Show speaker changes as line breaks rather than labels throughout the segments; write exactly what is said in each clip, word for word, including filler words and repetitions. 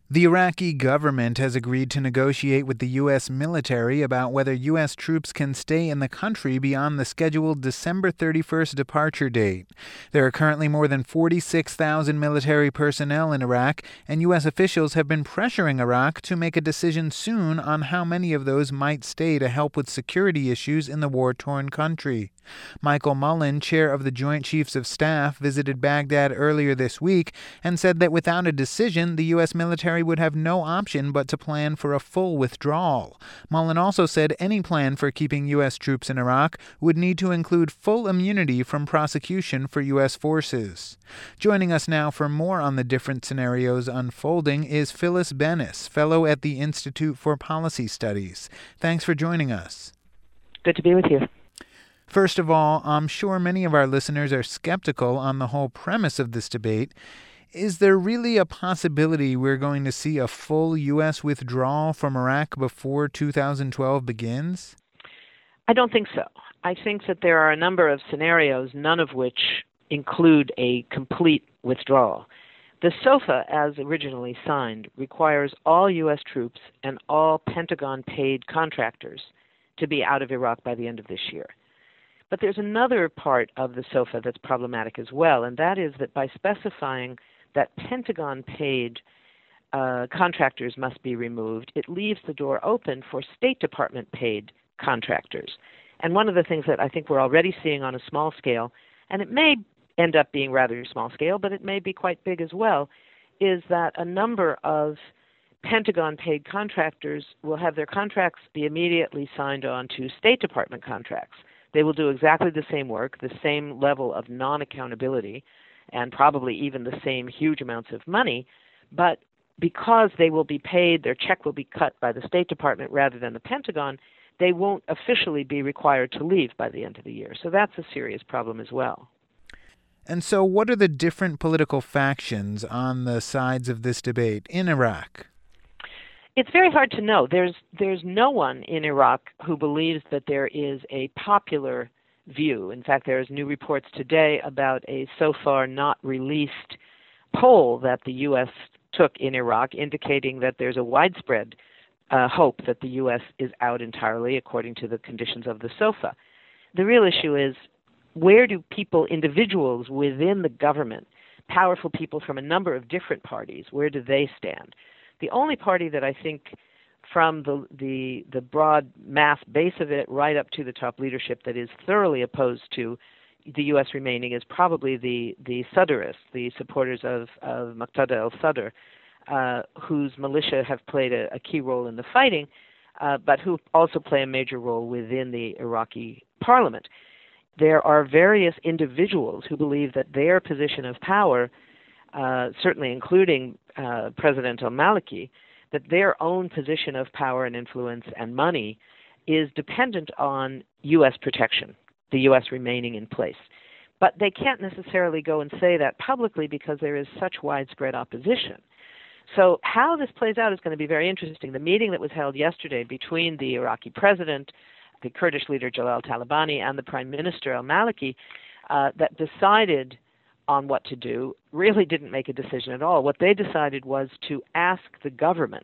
The Iraqi government has agreed to negotiate with the U S military about whether U S troops can stay in the country beyond the scheduled December thirty-first departure date. There are currently more than forty-six thousand military personnel in Iraq, and U S officials have been pressuring Iraq to make a decision soon on how many of those might stay to help with security issues in the war-torn country. Michael Mullen, chair of the Joint Chiefs of Staff, visited Baghdad earlier this week and said that without a decision, the U S military would have no option but to plan for a full withdrawal. Mullen also said any plan for keeping U S troops in Iraq would need to include full immunity from prosecution for U S forces. Joining us now for more on the different scenarios unfolding is Phyllis Bennis, fellow at the Institute for Policy Studies. Thanks for joining us.
Good to be with you.
First of all, I'm sure many of our listeners are skeptical on the whole premise of this debate. Is there really a possibility we're going to see a full U S withdrawal from Iraq before two thousand twelve begins?
I don't think so. I think that there are a number of scenarios, none of which include a complete withdrawal. The SOFA, as originally signed, requires all U S troops and all Pentagon-paid contractors to be out of Iraq by the end of this year. But there's another part of the SOFA that's problematic as well, and that is that by specifying that Pentagon-paid uh, contractors must be removed, it leaves the door open for State Department-paid contractors. And one of the things that I think we're already seeing on a small scale, and it may end up being rather small scale, but it may be quite big as well, is that a number of Pentagon-paid contractors will have their contracts be immediately signed on to State Department contracts. They will do exactly the same work, the same level of non-accountability, and probably even the same huge amounts of money, but because they will be paid, their check will be cut by the State Department rather than the Pentagon, they won't officially be required to leave by the end of the year. So that's a serious problem as well.
And so what are the different political factions on the sides of this debate in Iraq?
It's very hard to know. There's there's no one in Iraq who believes that there is a popular view. In fact, there's new reports today about a so far not released poll that the U S took in Iraq, indicating that there's a widespread uh, hope that the U S is out entirely, according to the conditions of the SOFA. The real issue is, where do people, individuals within the government, powerful people from a number of different parties, where do they stand? The only party that I think, from the, the the broad mass base of it right up to the top leadership, that is thoroughly opposed to the U S remaining is probably the, the Sadrists, the supporters of, of Muqtada al-Sadr, uh, whose militia have played a, a key role in the fighting, uh, but who also play a major role within the Iraqi parliament. There are various individuals who believe that their position of power, uh, certainly including uh, President al-Maliki, that their own position of power and influence and money is dependent on U S protection, the U S remaining in place. But they can't necessarily go and say that publicly because there is such widespread opposition. So how this plays out is going to be very interesting. The meeting that was held yesterday between the Iraqi president, the Kurdish leader Jalal Talabani, and the Prime Minister al-Maliki uh, that decided on what to do really didn't make a decision at all. What they decided was to ask the government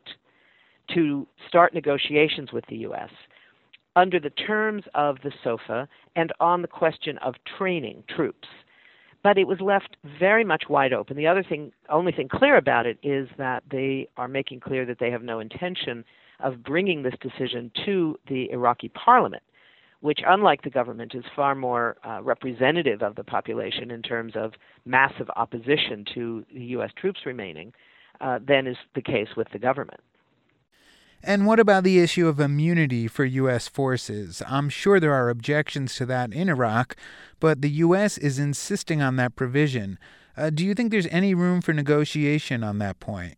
to start negotiations with the U S under the terms of the SOFA and on the question of training troops. But it was left very much wide open. The other thing, only thing clear about it is that they are making clear that they have no intention of bringing this decision to the Iraqi parliament, which, unlike the government, is far more uh, representative of the population in terms of massive opposition to the U S troops remaining uh, than is the case with the government.
And what about the issue of immunity for U S forces? I'm sure there are objections to that in Iraq, but the U S is insisting on that provision. Uh, do you think there's any room for negotiation on that point?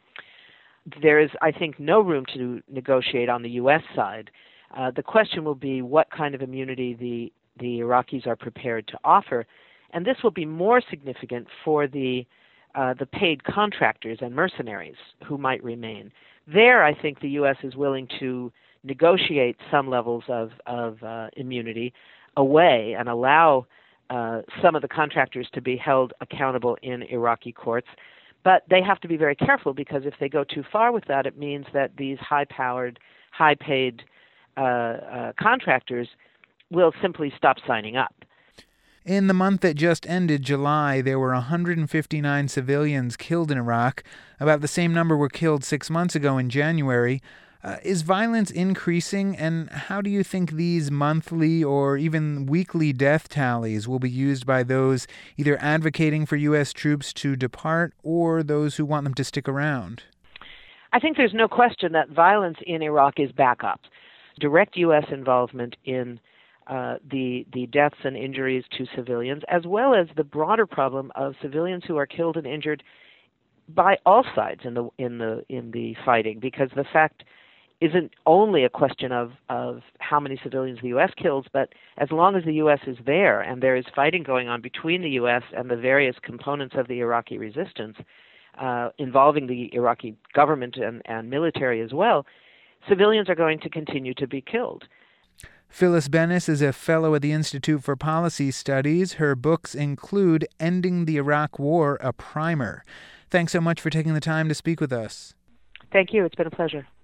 There is, I think, no room to negotiate on the U S side. Uh, the question will be what kind of immunity the, the Iraqis are prepared to offer, and this will be more significant for the uh, the paid contractors and mercenaries who might remain. There, I think the U S is willing to negotiate some levels of, of uh, immunity away and allow uh, some of the contractors to be held accountable in Iraqi courts. But they have to be very careful, because if they go too far with that, it means that these high-powered, high-paid uh, uh, contractors will simply stop signing up.
In the month that just ended, July, there were one hundred fifty-nine civilians killed in Iraq. About the same number were killed six months ago in January. Uh, is violence increasing, and how do you think these monthly or even weekly death tallies will be used by those either advocating for U S troops to depart or those who want them to stick around?
I think there's no question that violence in Iraq is back up. Direct U S involvement in uh, the the deaths and injuries to civilians, as well as the broader problem of civilians who are killed and injured by all sides in the in the in the fighting, because the fact isn't only a question of, of how many civilians the U S kills, but as long as the U S is there and there is fighting going on between the U S and the various components of the Iraqi resistance, uh, involving the Iraqi government and, and military as well, civilians are going to continue to be killed.
Phyllis Bennis is a fellow at the Institute for Policy Studies. Her books include Ending the Iraq War, a Primer. Thanks so much for taking the time to speak with us.
Thank you. It's been a pleasure.